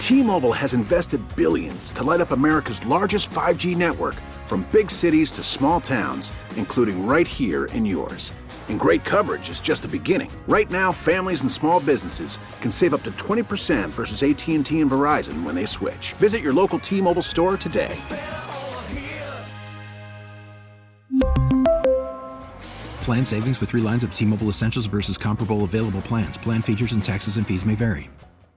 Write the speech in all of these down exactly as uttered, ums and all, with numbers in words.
T-Mobile has invested billions to light up America's largest five G network, from big cities to small towns, including right here in yours. And great coverage is just the beginning. Right now, families and small businesses can save up to twenty percent versus A T and T and Verizon when they switch. Visit your local T-Mobile store today. Plan savings with three lines of T-Mobile Essentials versus comparable available plans. Plan features and taxes and fees may vary.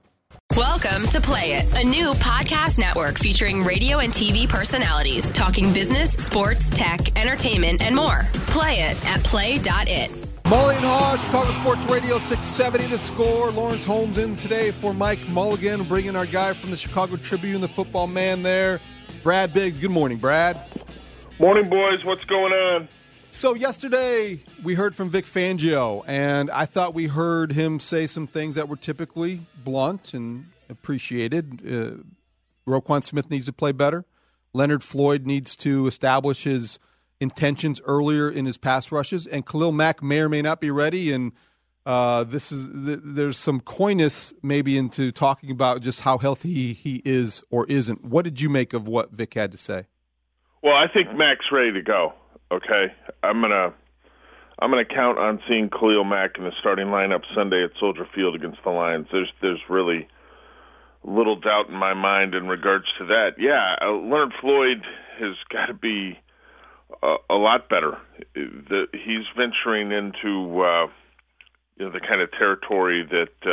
Welcome to Play It, a new podcast network featuring radio and T V personalities talking business, sports, tech, entertainment, and more. Play it at play dot it. Mully and Haw, Chicago Sports Radio six seventy The Score. Lawrence Holmes in today for Mike Mulligan, bringing our guy from the Chicago Tribune, the football man there, Brad Biggs. Good morning, Brad. Morning, boys. What's going on? So yesterday we heard from Vic Fangio, and I thought we heard him say some things that were typically blunt and appreciated. Uh, Roquan Smith needs to play better. Leonard Floyd needs to establish his intentions earlier in his pass rushes, and Khalil Mack may or may not be ready. And uh, this is th- there's some coyness maybe into talking about just how healthy he, he is or isn't. What did you make of what Vic had to say? Well, I think Mack's ready to go. Okay, I'm gonna I'm gonna count on seeing Khalil Mack in the starting lineup Sunday at Soldier Field against the Lions. There's there's really little doubt in my mind in regards to that. Yeah, uh, Leonard Floyd has got to be a, a lot better. The, he's venturing into uh, you know the kind of territory that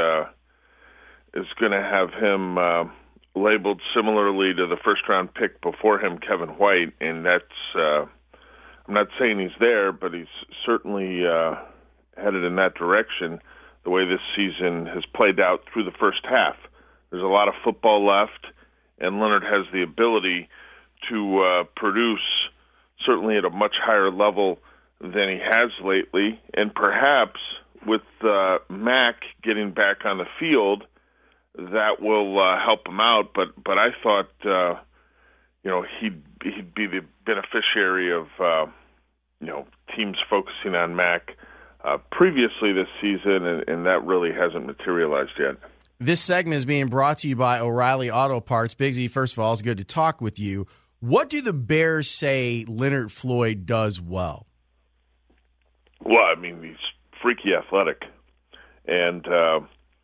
uh, is going to have him uh, labeled similarly to the first round pick before him, Kevin White, and that's. Uh, I'm not saying he's there, but he's certainly uh, headed in that direction the way this season has played out through the first half. There's a lot of football left, and Leonard has the ability to uh, produce certainly at a much higher level than he has lately. And perhaps with uh, Mack getting back on the field, that will uh, help him out. But, but I thought, uh, you know, he'd, he'd be the beneficiary of uh, you know, teams focusing on Mack uh, previously this season, and, and that really hasn't materialized yet. This segment is being brought to you by O'Reilly Auto Parts. Bigsy, first of all, it's good to talk with you. What do the Bears say Leonard Floyd does well? Well, I mean, he's freaky athletic. And, uh,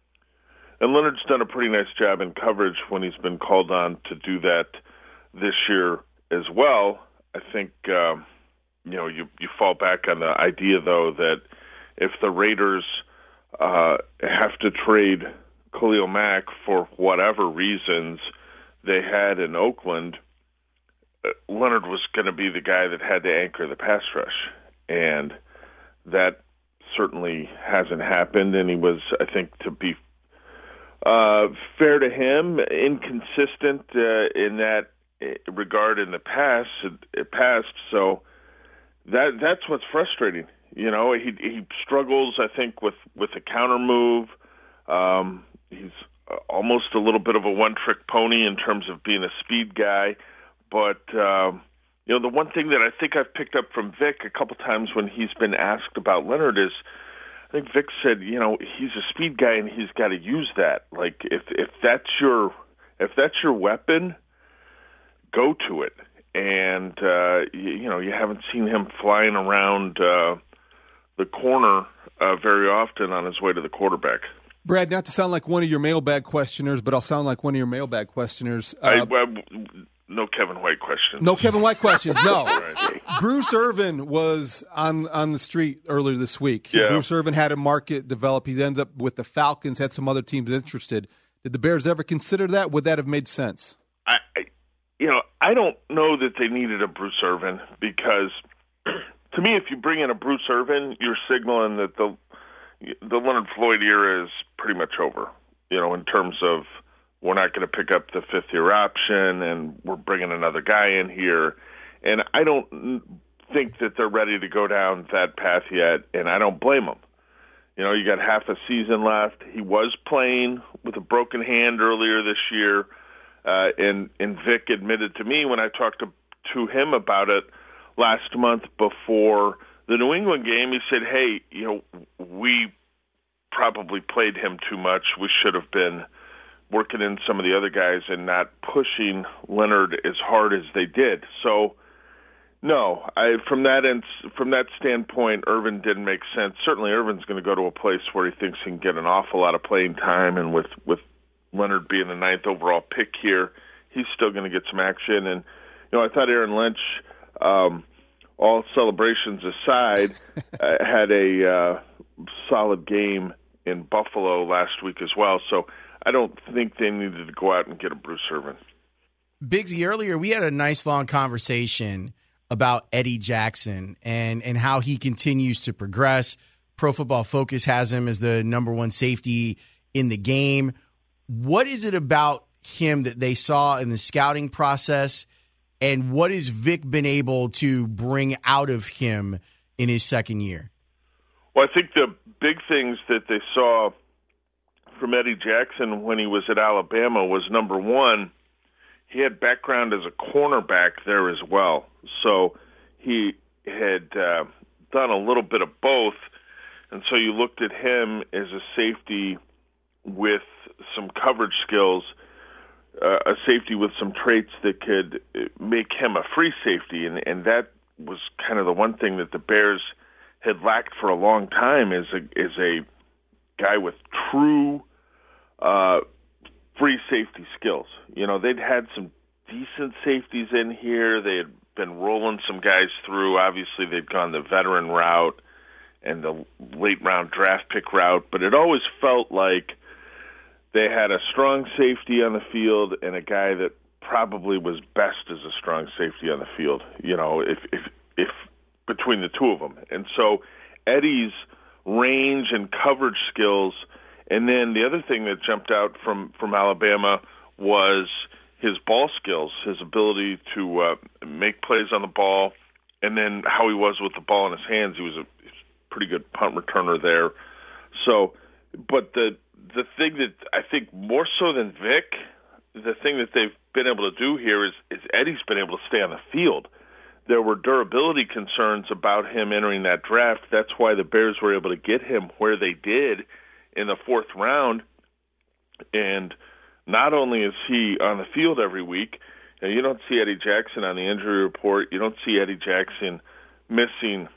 and Leonard's done a pretty nice job in coverage when he's been called on to do that this year as well. I think... Uh, You know, you you fall back on the idea, though, that if the Raiders uh, have to trade Khalil Mack for whatever reasons they had in Oakland, uh, Leonard was going to be the guy that had to anchor the pass rush. And that certainly hasn't happened, and he was, I think, to be uh, fair to him, inconsistent uh, in that regard in the past. It passed, so... That that's what's frustrating. You know, he he struggles, I think, with, with the counter move. Um, he's almost a little bit of a one-trick pony in terms of being a speed guy. But, um, you know, the one thing that I think I've picked up from Vic a couple times when he's been asked about Leonard is, I think Vic said, you know, he's a speed guy and he's got to use that. Like, if if that's your if that's your weapon, go to it. And, uh, you, you know, you haven't seen him flying around uh, the corner uh, very often on his way to the quarterback. Brad, not to sound like one of your mailbag questioners, but I'll sound like one of your mailbag questioners. Uh, I, I, no Kevin White questions. No Kevin White questions, no. Right. Bruce Irvin was on, on the street earlier this week. Yeah. Bruce Irvin had a market develop. He ended up with the Falcons, had some other teams interested. Did the Bears ever consider that? Would that have made sense? I, I You know, I don't know that they needed a Bruce Irvin because, to me, if you bring in a Bruce Irvin, you're signaling that the the Leonard Floyd era is pretty much over. You know, in terms of we're not going to pick up the fifth year option, and we're bringing another guy in here, and I don't think that they're ready to go down that path yet, and I don't blame them. You know, you got half a season left. He was playing with a broken hand earlier this year, uh, and, and Vic admitted to me when I talked to, to him about it last month before the New England game, he said, hey, you know, we probably played him too much. We should have been working in some of the other guys and not pushing Leonard as hard as they did. So, no, I, from that end, from that standpoint, Irvin didn't make sense. Certainly, Irvin's going to go to a place where he thinks he can get an awful lot of playing time, and with, with Leonard being the ninth overall pick here, he's still going to get some action. And you know, I thought Aaron Lynch, um, all celebrations aside, uh, had a uh, solid game in Buffalo last week as well. So I don't think they needed to go out and get a Bruce Irvin. Biggsy, earlier we had a nice long conversation about Eddie Jackson and, and how he continues to progress. Pro Football Focus has him as the number one safety in the game. What is it about him that they saw in the scouting process, and what has Vic been able to bring out of him in his second year? Well, I think the big things that they saw from Eddie Jackson when he was at Alabama was, number one, he had background as a cornerback there as well. So he had uh, done a little bit of both, and so you looked at him as a safety with some coverage skills, uh, a safety with some traits that could make him a free safety, and, and that was kind of the one thing that the Bears had lacked for a long time is a, is a guy with true uh, free safety skills. You know, they'd had some decent safeties in here. They had been rolling some guys through. Obviously, they'd gone the veteran route and the late-round draft pick route, but it always felt like they had a strong safety on the field and a guy that probably was best as a strong safety on the field, you know, if if, if between the two of them. And so Eddie's range and coverage skills, and then the other thing that jumped out from, from Alabama was his ball skills, his ability to uh, make plays on the ball, and then how he was with the ball in his hands. He was a, he was a pretty good punt returner there. So, but the the thing that I think more so than Vic, the thing that they've been able to do here is, is Eddie's been able to stay on the field. There were durability concerns about him entering that draft. That's why the Bears were able to get him where they did in the fourth round. And not only is he on the field every week, and you don't see Eddie Jackson on the injury report, you don't see Eddie Jackson missing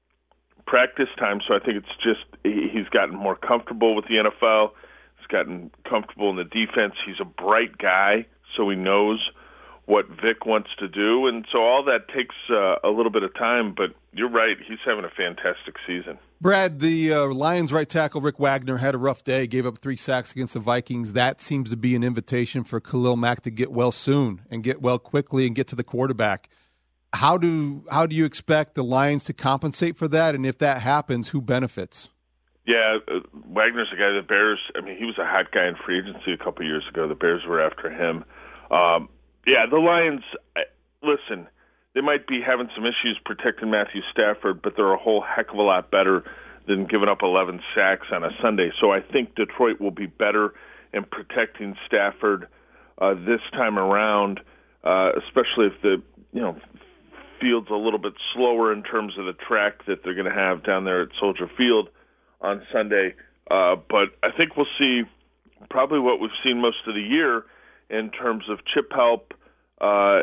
practice time, so I think it's just he's gotten more comfortable with the N F L. He's gotten comfortable in the defense. He's a bright guy, so he knows what Vic wants to do, and so all that takes uh, a little bit of time, but you're right, he's having a fantastic season. Brad, the uh, Lions right tackle Rick Wagner had a rough day, gave up three sacks against the Vikings. That seems to be an invitation for Khalil Mack to get well soon and get well quickly and get to the quarterback. How do how do you expect the Lions to compensate for that, and if that happens, who benefits? Yeah, uh, Wagner's a guy the Bears, I mean, he was a hot guy in free agency a couple years ago. The Bears were after him. Um, yeah, the Lions, listen, they might be having some issues protecting Matthew Stafford, but they're a whole heck of a lot better than giving up eleven sacks on a Sunday. So I think Detroit will be better in protecting Stafford uh, this time around, uh, especially if the, you know, field's a little bit slower in terms of the track that they're going to have down there at Soldier Field on Sunday. Uh, but I think we'll see probably what we've seen most of the year in terms of chip help, uh,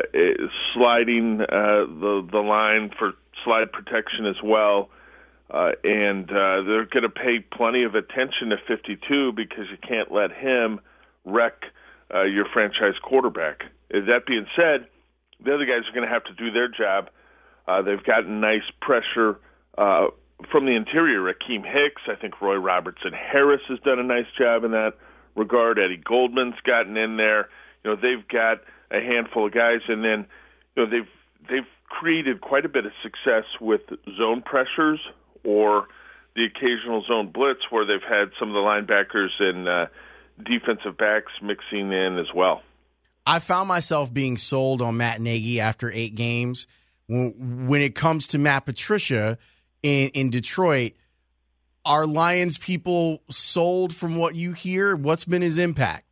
sliding uh, the the line for slide protection as well. Uh, and uh, they're going to pay plenty of attention to fifty-two because you can't let him wreck uh, your franchise quarterback. That being said, the other guys are going to have to do their job. Uh, they've gotten nice pressure uh, from the interior. Raheem Hicks, I think Roy Robertson Harris has done a nice job in that regard. Eddie Goldman's gotten in there. You know, they've got a handful of guys, and then you know they've they've created quite a bit of success with zone pressures or the occasional zone blitz, where they've had some of the linebackers and uh, defensive backs mixing in as well. I found myself being sold on Matt Nagy after eight games. When, when it comes to Matt Patricia in, in Detroit, are Lions people sold from what you hear? What's been his impact?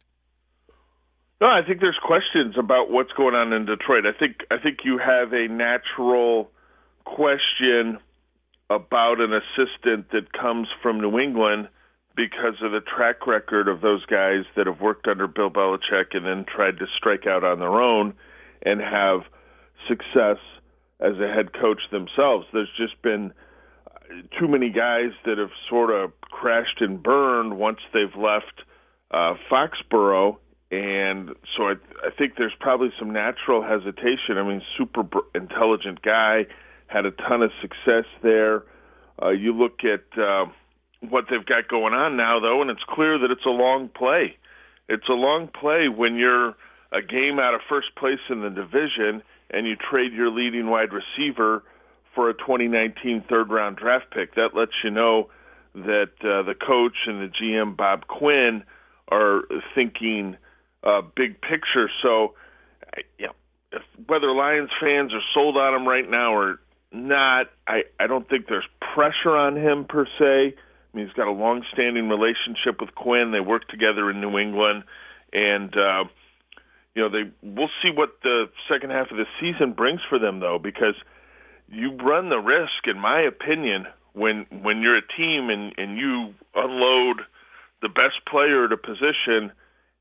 No, I think there's questions about what's going on in Detroit. I think I think you have a natural question about an assistant that comes from New England because of the track record of those guys that have worked under Bill Belichick and then tried to strike out on their own and have success as a head coach themselves. There's just been too many guys that have sort of crashed and burned once they've left uh, Foxborough, and so I, I think there's probably some natural hesitation. I mean, super intelligent guy, had a ton of success there. Uh, you look at uh, what they've got going on now, though, and it's clear that it's a long play. It's a long play when you're a game out of first place in the division and you trade your leading wide receiver for a twenty nineteen third-round draft pick. That lets you know that uh, the coach and the G M, Bob Quinn, are thinking uh, big picture. So, you know, if, whether Lions fans are sold on him right now or not, I, I don't think there's pressure on him per se. I mean, he's got a long-standing relationship with Quinn. They work together in New England, and uh, you know, they we'll see what the second half of the season brings for them, though, because you run the risk, in my opinion, when when you're a team and, and you unload the best player at a position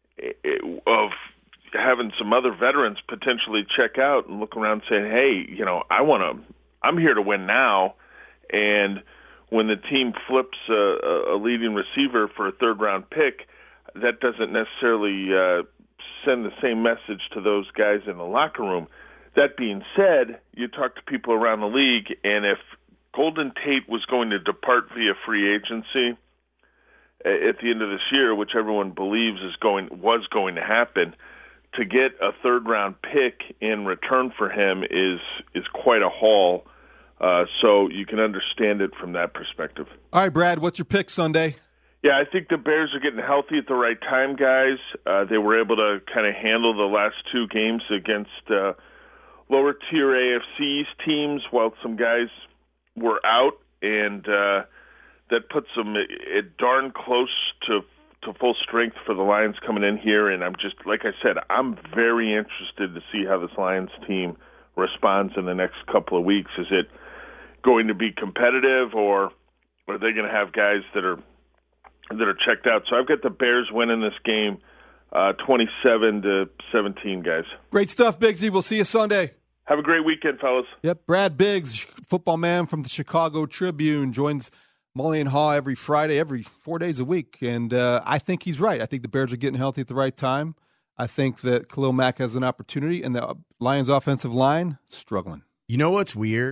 of having some other veterans potentially check out and look around saying, hey, you know, I want to, I'm here to win now. And when the team flips a, a leading receiver for a third-round pick, that doesn't necessarily uh, send the same message to those guys in the locker room. That being said, you talk to people around the league, and if Golden Tate was going to depart via free agency at the end of this year, which everyone believes is going was going to happen, to get a third-round pick in return for him is is quite a haul. Uh, so you can understand it from that perspective. All right, Brad, what's your pick Sunday? Yeah, I think the Bears are getting healthy at the right time, guys. Uh, they were able to kind of handle the last two games against uh, lower-tier A F C East teams while some guys were out, and uh, that puts them at, at darn close to to full strength for the Lions coming in here. And I'm just, like I said, I'm very interested to see how this Lions team responds in the next couple of weeks. Is it going to be competitive, or are they going to have guys that are that are checked out? So I've got the Bears winning this game, uh, twenty-seven to seventeen, guys. Great stuff, Biggsy. We'll see you Sunday. Have a great weekend, fellas. Yep, Brad Biggs, football man from the Chicago Tribune, joins Mully and Haw every Friday, every four days a week. And uh, I think he's right. I think the Bears are getting healthy at the right time. I think that Khalil Mack has an opportunity, and the Lions' offensive line struggling. You know what's weird?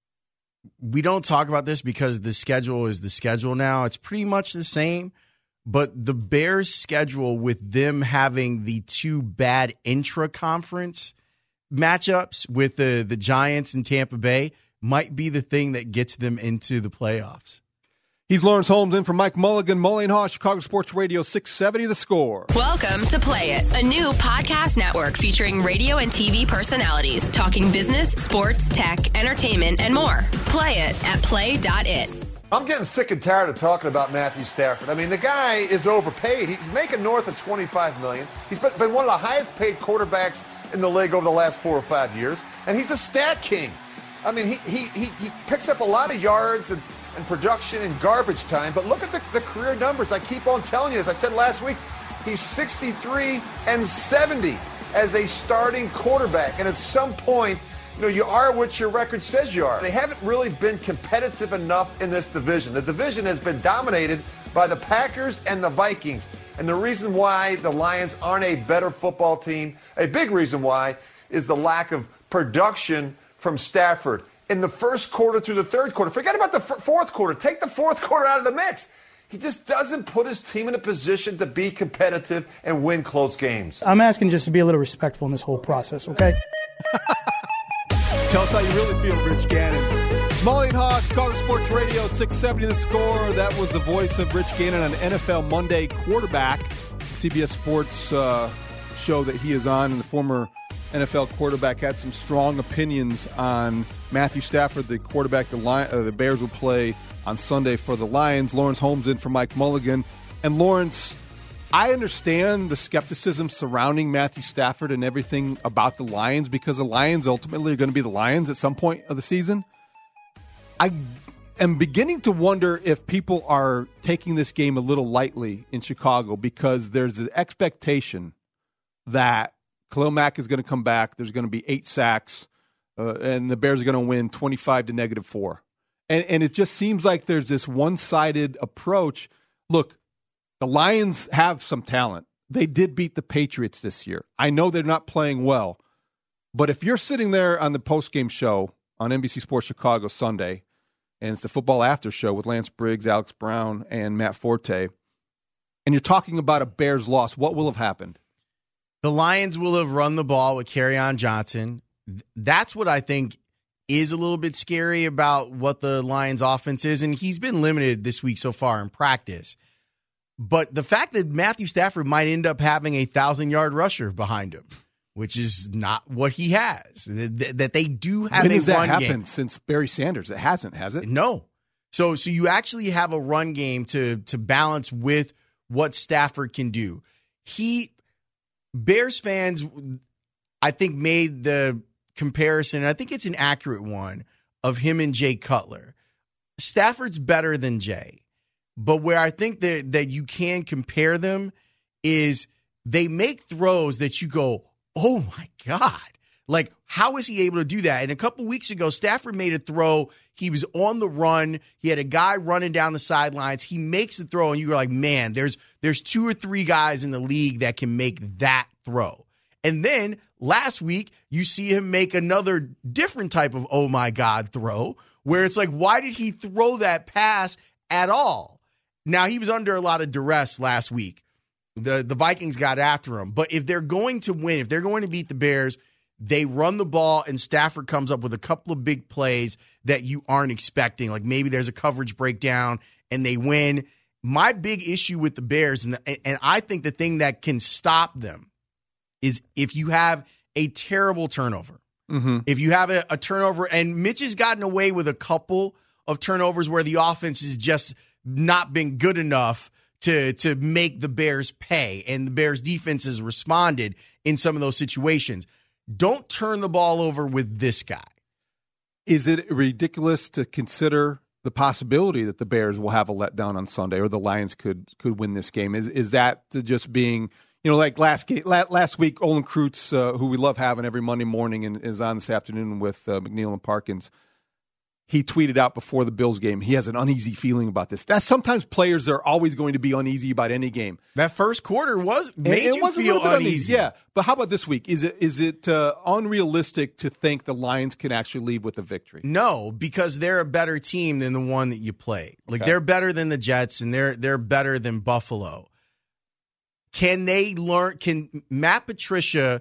We don't talk about this because the schedule is the schedule now. It's pretty much the same. But the Bears' schedule, with them having the two bad intra-conference matchups with the, the Giants and Tampa Bay, might be the thing that gets them into the playoffs. He's Lawrence Holmes in for Mike Mulligan, Mully and Haw, Chicago Sports Radio six seventy The Score. Welcome to Play It, a new podcast network featuring radio and T V personalities talking business, sports, tech, entertainment, and more. Play it at play dot it. I'm getting sick and tired of talking about Matthew Stafford. I mean, the guy is overpaid. He's making north of twenty-five million dollars. He's been one of the highest paid quarterbacks in the league over the last four or five years, and he's a stat king. I mean, he he he, he picks up a lot of yards and, and production in garbage time, but look at the, the career numbers. I keep on telling you, as I said last week, he's sixty-three and seventy as a starting quarterback, and at some point, you know, you are what your record says you are. They haven't really been competitive enough in this division. The division has been dominated by the Packers and the Vikings. And the reason why the Lions aren't a better football team, a big reason why, is the lack of production from Stafford. In the first quarter through the third quarter, forget about the f- fourth quarter. Take the fourth quarter out of the mix. He just doesn't put his team in a position to be competitive and win close games. I'm asking just to be a little respectful in this whole process, okay? Tell us how you really feel, Rich Gannon. Mully and Haw, Chicago Sports Radio six seventy The Score. That was the voice of Rich Gannon on N F L Monday Quarterback, C B S Sports uh, show that he is on. And the former N F L quarterback had some strong opinions on Matthew Stafford, the quarterback the, Lion, uh, the Bears will play on Sunday for the Lions. Lawrence Holmes in for Mike Mulligan. And Lawrence, I understand the skepticism surrounding Matthew Stafford and everything about the Lions, because the Lions ultimately are going to be the Lions at some point of the season. I am beginning to wonder if people are taking this game a little lightly in Chicago because there's an expectation that Khalil Mack is going to come back. There's going to be eight sacks, uh, and the Bears are going to win twenty-five to negative four. And, and it just seems like there's this one-sided approach. Look, the Lions have some talent. They did beat the Patriots this year. I know they're not playing well, but if you're sitting there on the postgame show on N B C Sports Chicago Sunday, and it's the Football After Show with Lance Briggs, Alex Brown, and Matt Forte, and you're talking about a Bears loss, what will have happened? The Lions will have run the ball with Kerryon Johnson. That's what I think is a little bit scary about what the Lions offense is, and he's been limited this week so far in practice. But the fact that Matthew Stafford might end up having a thousand-yard rusher behind him, which is not what he has, that they do have when a has that run happened game. Since Barry Sanders? It hasn't, has it? No. So so you actually have a run game to to balance with what Stafford can do. He Bears fans, I think, made the comparison, and I think it's an accurate one, of him and Jay Cutler. Stafford's better than Jay. But where I think that, that you can compare them is they make throws that you go, oh, my God. Like, how is he able to do that? And a couple weeks ago, Stafford made a throw. He was on the run. He had a guy running down the sidelines. He makes the throw, and you were like, man, there's there's two or three guys in the league that can make that throw. And then last week, you see him make another different type of oh, my God throw, where it's like, why did he throw that pass at all? Now, he was under a lot of duress last week. The, the Vikings got after him. But if they're going to win, if they're going to beat the Bears, they run the ball, and Stafford comes up with a couple of big plays that you aren't expecting. Like maybe there's a coverage breakdown, and they win. My big issue with the Bears, and, and I think the thing that can stop them, is if you have a terrible turnover. Mm-hmm. If you have a, a turnover, and Mitch has gotten away with a couple of turnovers where the offense has just not been good enough to to make the Bears pay, and the Bears defense has responded in some of those situations. Don't turn the ball over with this guy. Is it ridiculous to consider the possibility that the Bears will have a letdown on Sunday, or the Lions could could win this game? Is is that just being, you know, like last game, last week, Olin Kreutz, uh, who we love having every Monday morning and is on this afternoon with uh, McNeil and Parkins, he tweeted out before the Bills game, he has an uneasy feeling about this. That's sometimes players are always going to be uneasy about any game. That first quarter was made it, it you was feel uneasy. uneasy. Yeah, but how about this week? Is it is it uh, unrealistic to think the Lions can actually leave with a victory? No, because they're a better team than the one that you play. Like okay. They're better than the Jets, and they're they're better than Buffalo. Can they learn? Can Matt Patricia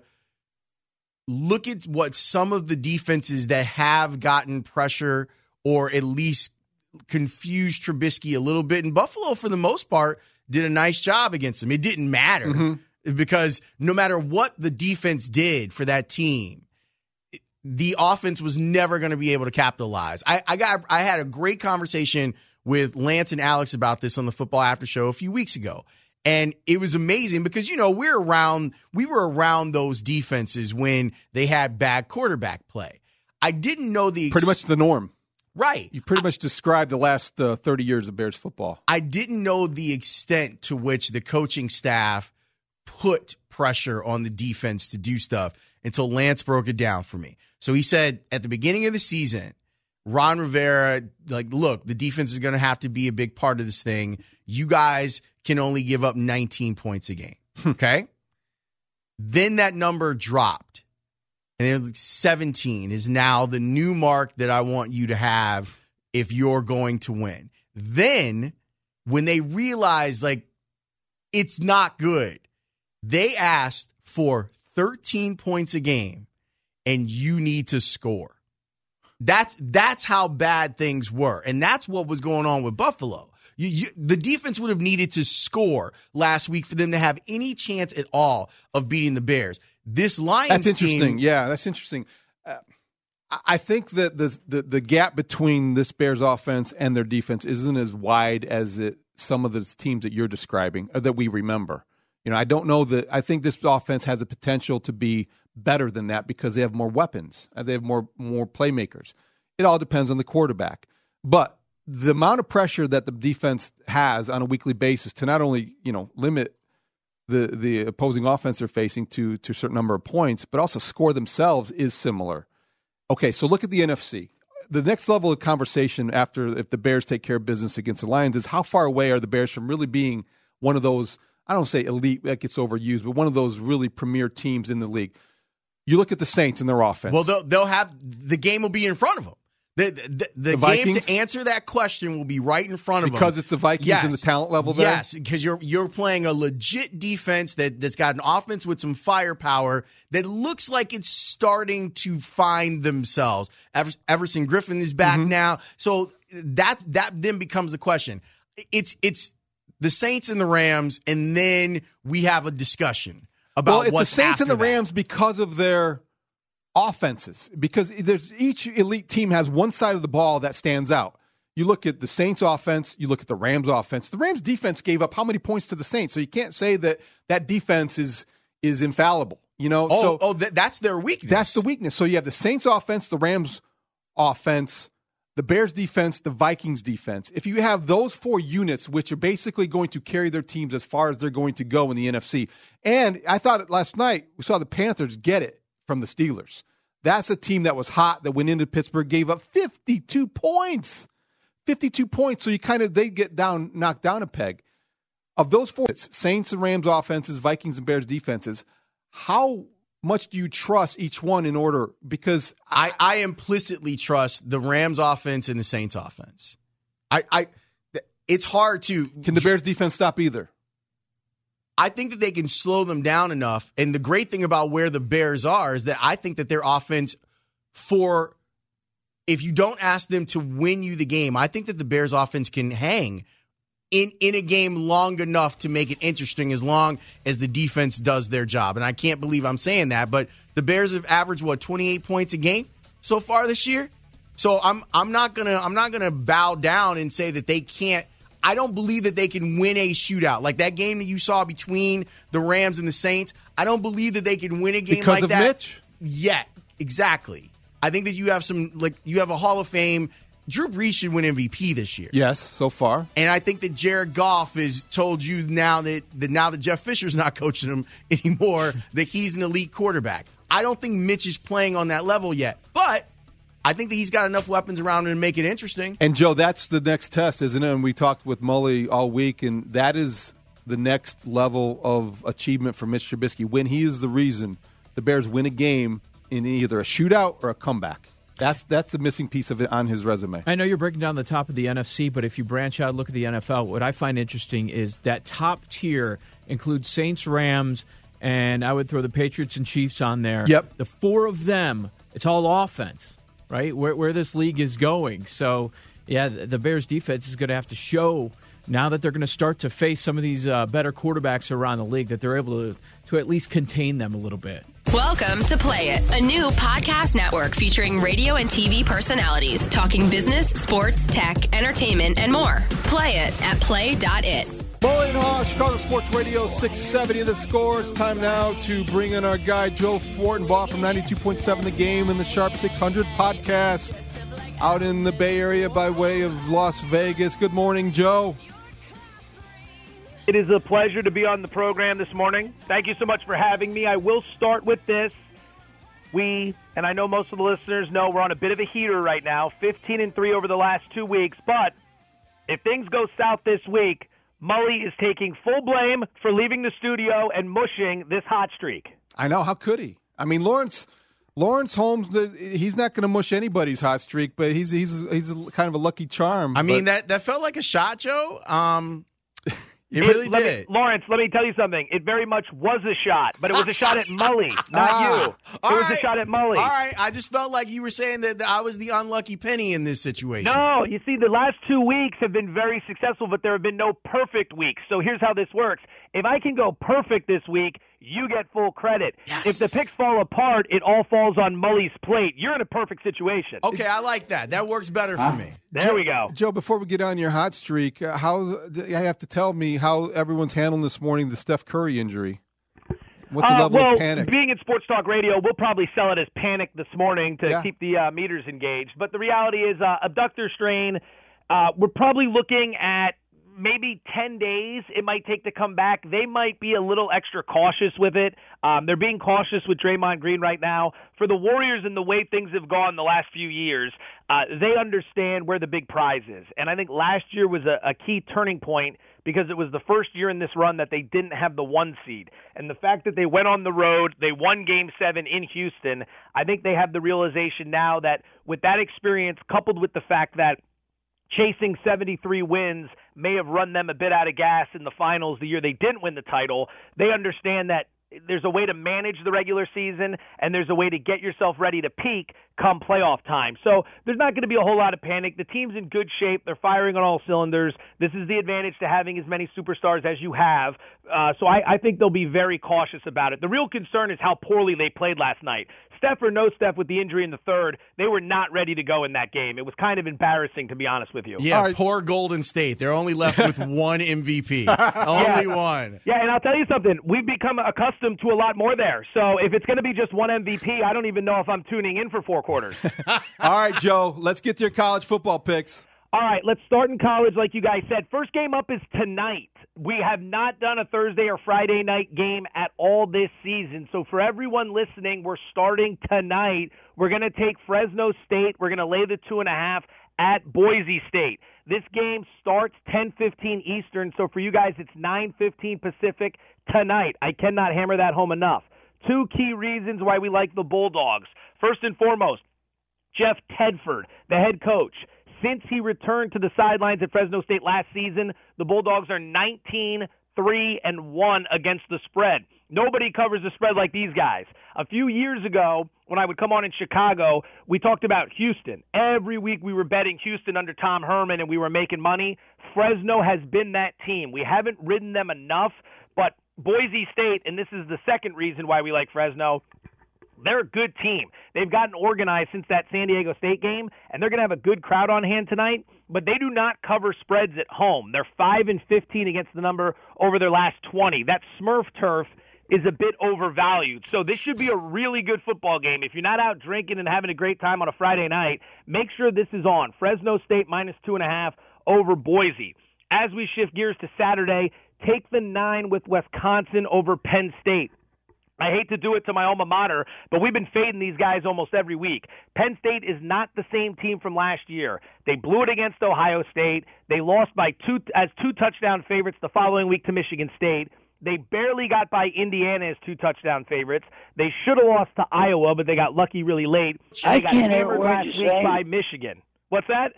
look at what some of the defenses that have gotten pressure or at least confused Trubisky a little bit? And Buffalo, for the most part, did a nice job against them. It didn't matter mm-hmm. because no matter what the defense did for that team, the offense was never going to be able to capitalize. I, I got I had a great conversation with Lance and Alex about this on the Football After Show a few weeks ago. And it was amazing because, you know, we're around, we were around those defenses when they had bad quarterback play. I didn't know the... Ex- pretty much the norm. Right. You pretty much described the last uh, thirty years of Bears football. I didn't know the extent to which the coaching staff put pressure on the defense to do stuff until Lance broke it down for me. So he said at the beginning of the season, Ron Rivera, like, look, the defense is going to have to be a big part of this thing. You guys can only give up nineteen points a game. Okay? Then that number dropped. And like seventeen is now the new mark that I want you to have if you're going to win. Then when they realized, like, it's not good, they asked for thirteen points a game, and you need to score. That's that's how bad things were. And that's what was going on with Buffalo. You, you, the defense would have needed to score last week for them to have any chance at all of beating the Bears. This Lions That's interesting. team, yeah, that's interesting. Uh, I think that the, the the gap between this Bears offense and their defense isn't as wide as it, some of the teams that you're describing, or that we remember. You know, I don't know that. I think this offense has a potential to be better than that because they have more weapons. They have more more playmakers. It all depends on the quarterback. But the amount of pressure that the defense has on a weekly basis to not only, you know, limit the the opposing offense they're facing to to a certain number of points, but also score themselves is similar. Okay, so look at the N F C. The next level of conversation after if the Bears take care of business against the Lions is how far away are the Bears from really being one of those, I don't say elite, that gets overused, but one of those really premier teams in the league. You look at the Saints and their offense. Well, they'll, they'll have the game will be in front of them. The, the, the, the game to answer that question will be right in front of because them. Because it's the Vikings yes. and the talent level there? Yes, because you're you're playing a legit defense that, that's got an offense with some firepower that looks like it's starting to find themselves. Ever, Everson Griffin is back mm-hmm. now. So that, that then becomes the question. It's it's the Saints and the Rams, and then we have a discussion about well, it's what's the Saints and the that. Rams because of their offenses, because there's each elite team has one side of the ball that stands out. You look at the Saints offense, you look at the Rams offense. The Rams defense gave up how many points to the Saints? So you can't say that that defense is is infallible. You know, oh, so oh, th- that's their weakness. That's the weakness. So you have the Saints offense, the Rams offense, the Bears defense, the Vikings defense. If you have those four units, which are basically going to carry their teams as far as they're going to go in the N F C, and I thought last night we saw the Panthers get it from the Steelers. That's a team that was hot, that went into Pittsburgh, gave up fifty-two points. fifty-two points, so you kind of, they get down, knocked down a peg. Of those four, Saints and Rams offenses, Vikings and Bears defenses, how much do you trust each one in order? Because I, I implicitly trust the Rams offense and the Saints offense. I, I, it's hard to. Can the Bears defense stop either? I think that they can slow them down enough. And the great thing about where the Bears are is that I think that their offense, for if you don't ask them to win you the game, I think that the Bears offense can hang in, in a game long enough to make it interesting as long as the defense does their job. And I can't believe I'm saying that, but the Bears have averaged, what, twenty-eight points a game so far this year? So I'm I'm not gonna I'm not gonna bow down and say that they can't. I don't believe that they can win a shootout. Like that game that you saw between the Rams and the Saints, I don't believe that they can win a game because like of that. Mitch? Yeah, exactly. I think that you have some, like, you have a Hall of Fame. Drew Brees should win M V P this year. Yes, so far. And I think that Jared Goff has told you now that, that now that Jeff Fisher's not coaching him anymore, that he's an elite quarterback. I don't think Mitch is playing on that level yet, but I think that he's got enough weapons around him to make it interesting. And, Joe, that's the next test, isn't it? And we talked with Mully all week, and that is the next level of achievement for Mitch Trubisky, when he is the reason the Bears win a game in either a shootout or a comeback. That's that's the missing piece of it on his resume. I know you're breaking down the top of the N F C, but if you branch out and look at the N F L, what I find interesting is that top tier includes Saints, Rams, and I would throw the Patriots and Chiefs on there. Yep. The four of them, it's all offense, right, where, where this league is going. So, yeah, the Bears defense is going to have to show now that they're going to start to face some of these uh, better quarterbacks around the league that they're able to, to at least contain them a little bit. Welcome to Play It, a new podcast network featuring radio and T V personalities talking business, sports, tech, entertainment, and more. Play it at play dot it. Mully and Haw, Chicago Sports Radio, six seventy The Score. It's time now to bring in our guy, Joe Fortenbaugh from ninety-two point seven The Game and the Sharp six hundred podcast out in the Bay Area by way of Las Vegas. Good morning, Joe. It is a pleasure to be on the program this morning. Thank you so much for having me. I will start with this. We, and I know most of the listeners know, we're on a bit of a heater right now, fifteen and three over the last two weeks. But if things go south this week, Mully is taking full blame for leaving the studio and mushing this hot streak. I know. How could he? I mean, Lawrence Lawrence Holmes, he's not going to mush anybody's hot streak, but he's he's he's kind of a lucky charm. I mean, but. that, that felt like a shot, Joe. Um It, it really let did. Me, Lawrence, let me tell you something. It very much was a shot, but it was a shot at Mully, not ah, you. It was right. a shot at Mully. All right. I just felt like you were saying that I was the unlucky penny in this situation. No, you see, the last two weeks have been very successful, but there have been no perfect weeks. So here's how this works. If I can go perfect this week, you get full credit. Yes. If the picks fall apart, it all falls on Mully's plate. You're in a perfect situation. Okay, I like that. That works better for me. There Joe, we go. Joe, before we get on your hot streak, uh, how you have to tell me how everyone's handling this morning the Steph Curry injury. What's the uh, level well, of panic? Being in Sports Talk Radio, we'll probably sell it as panic this morning to yeah. keep the uh, meters engaged. But the reality is uh, abductor strain. Uh, we're probably looking at maybe ten days it might take to come back. They might be a little extra cautious with it. Um, they're being cautious with Draymond Green right now. For the Warriors and the way things have gone the last few years, uh, they understand where the big prize is. And I think last year was a, a key turning point because it was the first year in this run that they didn't have the one seed. And the fact that they went on the road, they won Game seven in Houston, I think they have the realization now that with that experience coupled with the fact that chasing seventy-three wins may have run them a bit out of gas in the finals the year they didn't win the title. They understand that there's a way to manage the regular season and there's a way to get yourself ready to peak come playoff time. So there's not going to be a whole lot of panic. The team's in good shape. They're firing on all cylinders. This is the advantage to having as many superstars as you have. Uh, so I, I think they'll be very cautious about it. The real concern is how poorly they played last night. Steph or no Steph with the injury in the third, they were not ready to go in that game. It was kind of embarrassing, to be honest with you. Yeah, right. Poor Golden State. They're only left with one M V P. Only yeah. one. Yeah, and I'll tell you something. We've become accustomed to a lot more there. So if it's going to be just one M V P, I don't even know if I'm tuning in for four quarters. All right, Joe, let's get to your college football picks. All right, let's start in college like you guys said. First game up is tonight. We have not done a Thursday or Friday night game at all this season. So for everyone listening, we're starting tonight. We're going to take Fresno State. We're going to lay the two and a half at Boise State. This game starts ten fifteen Eastern. So for you guys, it's nine fifteen Pacific tonight. I cannot hammer that home enough. Two key reasons why we like the Bulldogs. First and foremost, Jeff Tedford, the head coach. Since he returned to the sidelines at Fresno State last season, the Bulldogs are nineteen three and one against the spread. Nobody covers the spread like these guys. A few years ago, when I would come on in Chicago, we talked about Houston. Every week we were betting Houston under Tom Herman and we were making money. Fresno has been that team. We haven't ridden them enough, but Boise State, and this is the second reason why we like Fresno, they're a good team. They've gotten organized since that San Diego State game, and they're going to have a good crowd on hand tonight, but they do not cover spreads at home. They're five and fifteen against the number over their last twenty. That Smurf turf is a bit overvalued. So this should be a really good football game. If you're not out drinking and having a great time on a Friday night, make sure this is on. Fresno State minus two and a half over Boise. As we shift gears to Saturday, take the nine with Wisconsin over Penn State. I hate to do it to my alma mater, but we've been fading these guys almost every week. Penn State is not the same team from last year. They blew it against Ohio State. They lost by two as two touchdown favorites the following week to Michigan State. They barely got by Indiana as two touchdown favorites. They should have lost to Iowa, but they got lucky really late. And I they got can't hear hammered what last you're week saying. by Michigan. What's that?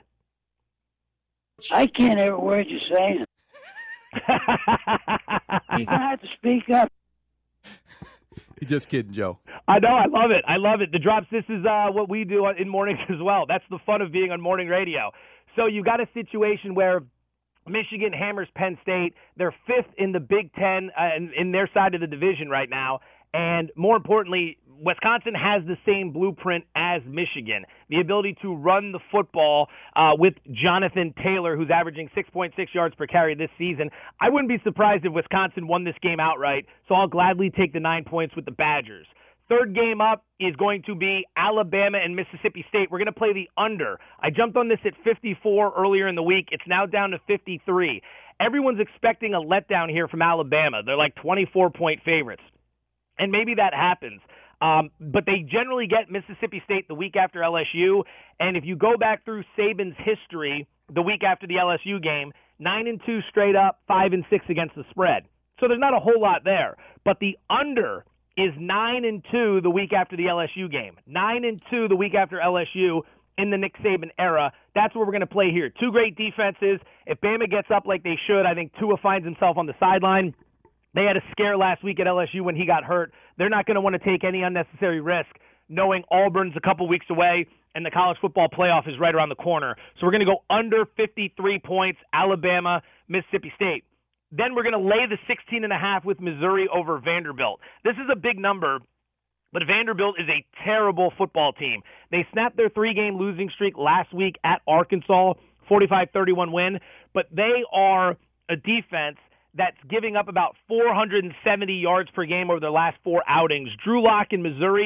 I can't hear a word you're saying. You're going to have to speak up. You're just kidding, Joe. I know. I love it. I love it. The drops, this is uh, what we do in mornings as well. That's the fun of being on morning radio. So you got a situation where Michigan hammers Penn State. They're fifth in the Big Ten uh, in, in their side of the division right now. And more importantly, Wisconsin has the same blueprint as Michigan, the ability to run the football uh, with Jonathan Taylor, who's averaging six point six yards per carry this season. I wouldn't be surprised if Wisconsin won this game outright, so I'll gladly take the nine points with the Badgers. Third game up is going to be Alabama and Mississippi State. We're going to play the under. I jumped on this at fifty-four earlier in the week. It's now down to fifty-three. Everyone's expecting a letdown here from Alabama. They're like twenty-four point favorites, and maybe that happens. Um, but they generally get Mississippi State the week after L S U, and if you go back through Saban's history the week after the L S U game, nine and two straight up, five and six against the spread. So there's not a whole lot there. But the under is nine and two the week after the L S U game. Nine and two the week after L S U in the Nick Saban era. That's what we're going to play here. Two great defenses. If Bama gets up like they should, I think Tua finds himself on the sideline. They had a scare last week at L S U when he got hurt. They're not going to want to take any unnecessary risk, knowing Auburn's a couple weeks away and the college football playoff is right around the corner. So we're going to go under fifty-three points, Alabama, Mississippi State. Then we're going to lay the sixteen and a half with Missouri over Vanderbilt. This is a big number, but Vanderbilt is a terrible football team. They snapped their three-game losing streak last week at Arkansas, forty-five thirty-one win, but they are a defense that's giving up about four hundred seventy yards per game over their last four outings. Drew Lock in Missouri,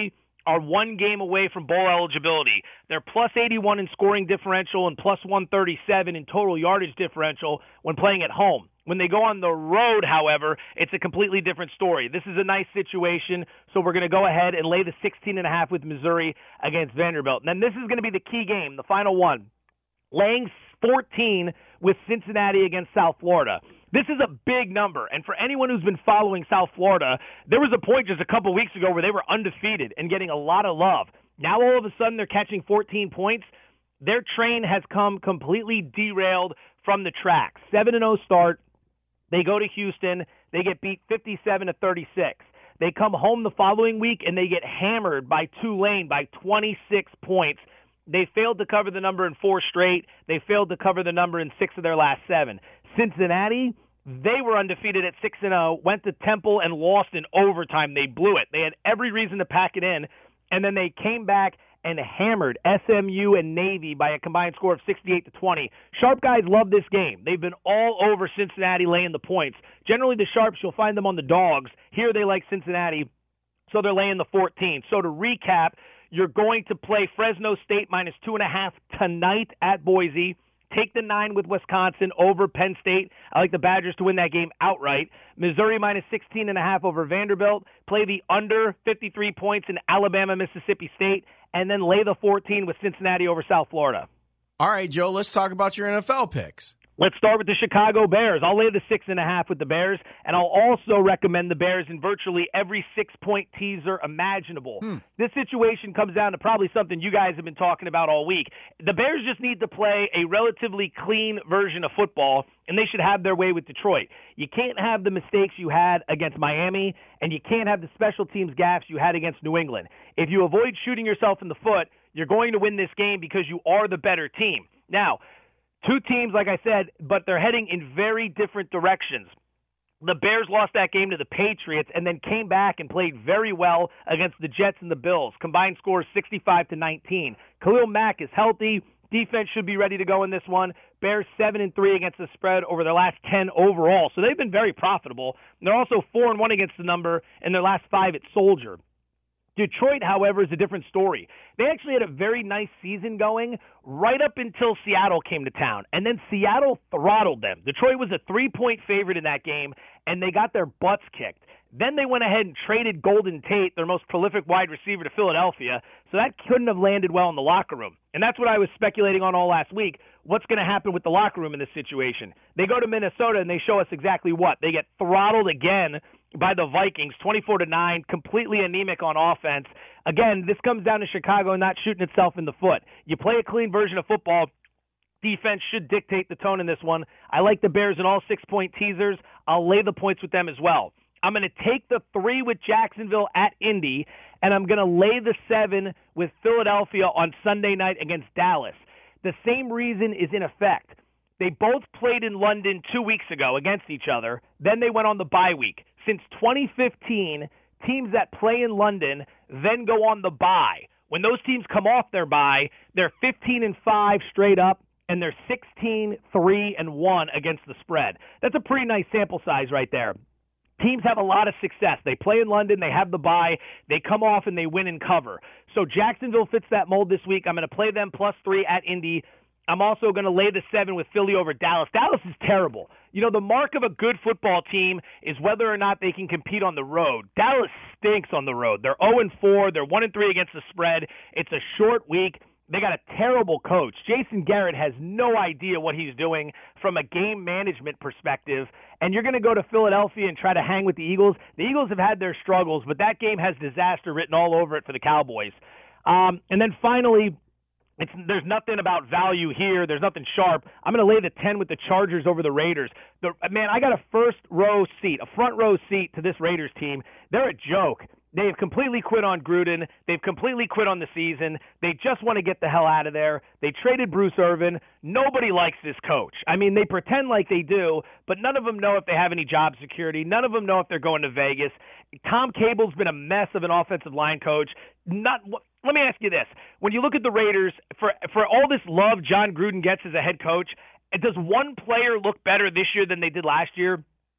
are one game away from bowl eligibility. They're plus eighty-one in scoring differential and plus one thirty-seven in total yardage differential when playing at home. When they go on the road, however, it's a completely different story. This is a nice situation, so we're going to go ahead and lay the sixteen and a half with Missouri against Vanderbilt. And then this is going to be the key game, the final one. Laying fourteen with Cincinnati against South Florida. This is a big number, and for anyone who's been following South Florida, there was a point just a couple weeks ago where they were undefeated and getting a lot of love. Now all of a sudden they're catching fourteen points. Their train has come completely derailed from the track. seven and oh start. They go to Houston. They get beat fifty-seven to thirty-six. They come home the following week, and they get hammered by Tulane by twenty-six points. They failed to cover the number in four straight. They failed to cover the number in six of their last seven. Cincinnati, they were undefeated at six and oh, went to Temple and lost in overtime. They blew it. They had every reason to pack it in, and then they came back and hammered S M U and Navy by a combined score of sixty-eight to twenty. Sharp guys love this game. They've been all over Cincinnati laying the points. Generally, the Sharps, you'll find them on the dogs. Here they like Cincinnati, so they're laying the fourteen. So to recap, you're going to play Fresno State minus two and a half tonight at Boise. Take the nine with Wisconsin over Penn State. I like the Badgers to win that game outright. Missouri minus sixteen and a half over Vanderbilt. Play the under fifty-three points in Alabama, Mississippi State, and then lay the fourteen with Cincinnati over South Florida. All right, Joe, let's talk about your N F L picks. Let's start with the Chicago Bears. I'll lay the six and a half with the Bears, and I'll also recommend the Bears in virtually every six-point teaser imaginable. Hmm. This situation comes down to probably something you guys have been talking about all week. The Bears just need to play a relatively clean version of football, and they should have their way with Detroit. You can't have the mistakes you had against Miami, and you can't have the special teams gaffes you had against New England. If you avoid shooting yourself in the foot, you're going to win this game because you are the better team. Now, two teams, like I said, but they're heading in very different directions. The Bears lost that game to the Patriots and then came back and played very well against the Jets and the Bills. Combined scores sixty-five to nineteen. Khalil Mack is healthy. Defense should be ready to go in this one. Bears seven and three against the spread over their last ten overall. So they've been very profitable. And they're also four and one against the number in their last five at Soldier. Detroit, however, is a different story. They actually had a very nice season going right up until Seattle came to town, and then Seattle throttled them. Detroit was a three-point favorite in that game, and they got their butts kicked. Then they went ahead and traded Golden Tate, their most prolific wide receiver, to Philadelphia, so that couldn't have landed well in the locker room. And that's what I was speculating on all last week. What's going to happen with the locker room in this situation? They go to Minnesota, and they show us exactly what. They get throttled again by the Vikings, twenty-four to nine, completely anemic on offense. Again, this comes down to Chicago not shooting itself in the foot. You play a clean version of football, defense should dictate the tone in this one. I like the Bears in all six-point teasers. I'll lay the points with them as well. I'm going to take the three with Jacksonville at Indy, and I'm going to lay the seven with Philadelphia on Sunday night against Dallas. The same reason is in effect. They both played in London two weeks ago against each other. Then they went on the bye week. Since twenty fifteen, teams that play in London then go on the bye. When those teams come off their bye, they're fifteen and five straight up, and they're sixteen, three, and one against the spread. That's a pretty nice sample size right there. Teams have a lot of success. They play in London, they have the bye, they come off, and they win and cover. So Jacksonville fits that mold this week. I'm going to play them plus three at Indy. I'm also going to lay the seven with Philly over Dallas. Dallas is terrible. You know, the mark of a good football team is whether or not they can compete on the road. Dallas stinks on the road. They're oh and four. They're one and three against the spread. It's a short week. They got a terrible coach. Jason Garrett has no idea what he's doing from a game management perspective. And you're going to go to Philadelphia and try to hang with the Eagles. The Eagles have had their struggles, but that game has disaster written all over it for the Cowboys. Um, and then finally, It's, there's nothing about value here. There's nothing sharp. I'm going to lay the ten with the Chargers over the Raiders. The, man, I got a first row seat, a front row seat to this Raiders team. They're a joke. They've completely quit on Gruden. They've completely quit on the season. They just want to get the hell out of there. They traded Bruce Irvin. Nobody likes this coach. I mean, they pretend like they do, but none of them know if they have any job security. None of them know if they're going to Vegas. Tom Cable's been a mess of an offensive line coach. Not. Let me ask you this. When you look at the Raiders, for for all this love John Gruden gets as a head coach, does one player look better this year than they did last year?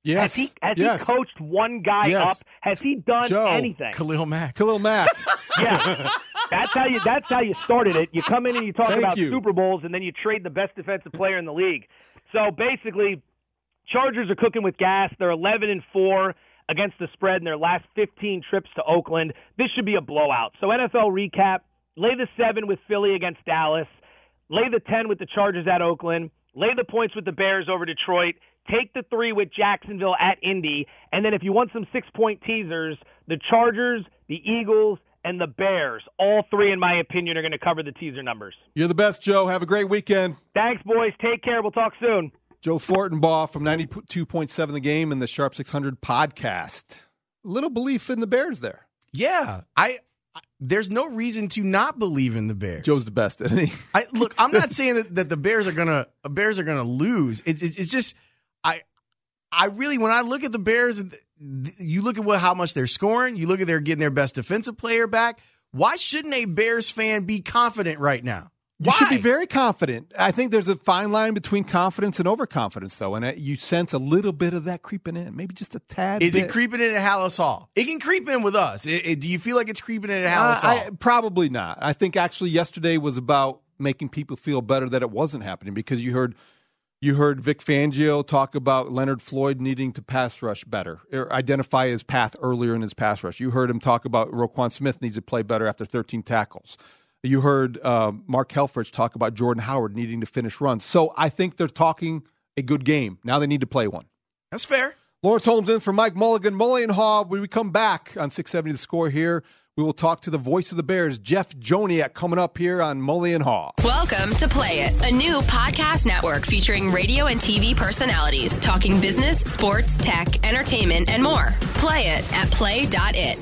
Yes. Has he, has yes. he coached one guy yes. up? Has he done Joe. anything? Khalil Mack. Khalil Mack. Yeah. That's how you that's how you started it. You come in and you talk Thank about you. Super Bowls, and then you trade the best defensive player in the league. So basically, Chargers are cooking with gas. They're eleven and four against the spread in their last fifteen trips to Oakland. This should be a blowout. So N F L recap, lay the seven with Philly against Dallas, lay the ten with the Chargers at Oakland, lay the points with the Bears over Detroit, take the three with Jacksonville at Indy, and then if you want some six-point teasers, the Chargers, the Eagles, and the Bears, all three, in my opinion, are going to cover the teaser numbers. You're the best, Joe. Have a great weekend. Thanks, boys. Take care. We'll talk soon. Joe Fortenbaugh from ninety-two point seven The Game and the Sharp six hundred podcast. Little belief in the Bears there. Yeah, I. I there's no reason to not believe in the Bears. Joe's the best, isn't he? I, look, I'm not saying that, that the Bears are gonna Bears are gonna lose. It, it, it's just I I really when I look at the Bears, you look at what how much they're scoring. You look at they're getting their best defensive player back. Why shouldn't a Bears fan be confident right now? You Why? should be very confident. I think there's a fine line between confidence and overconfidence, though, and you sense a little bit of that creeping in, maybe just a tad. Is bit. it creeping in at Hallis Hall? It can creep in with us. It, it, do you feel like it's creeping in at Hallis uh, Hall? I, probably not. I think actually yesterday was about making people feel better that it wasn't happening because you heard you heard Vic Fangio talk about Leonard Floyd needing to pass rush better, or identify his path earlier in his pass rush. You heard him talk about Roquan Smith needs to play better after thirteen tackles. You heard uh, Mark Helfrich talk about Jordan Howard needing to finish runs. So I think they're talking a good game. Now they need to play one. That's fair. Lawrence Holmes in for Mike Mulligan. Mulligan Hall, when we come back on six seventy The Score here, we will talk to the voice of the Bears, Jeff Joniak, coming up here on Mulligan Hall. Welcome to Play It, a new podcast network featuring radio and T V personalities talking business, sports, tech, entertainment, and more. Play it at play dot it.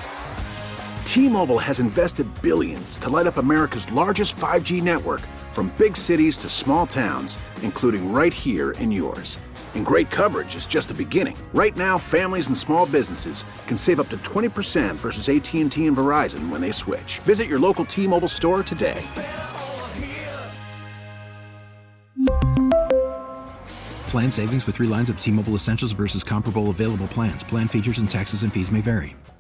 T-Mobile has invested billions to light up America's largest five G network, from big cities to small towns, including right here in yours. And great coverage is just the beginning. Right now, families and small businesses can save up to twenty percent versus A T and T and Verizon when they switch. Visit your local T-Mobile store today. Plan savings with three lines of T-Mobile Essentials versus comparable available plans. Plan features and taxes and fees may vary.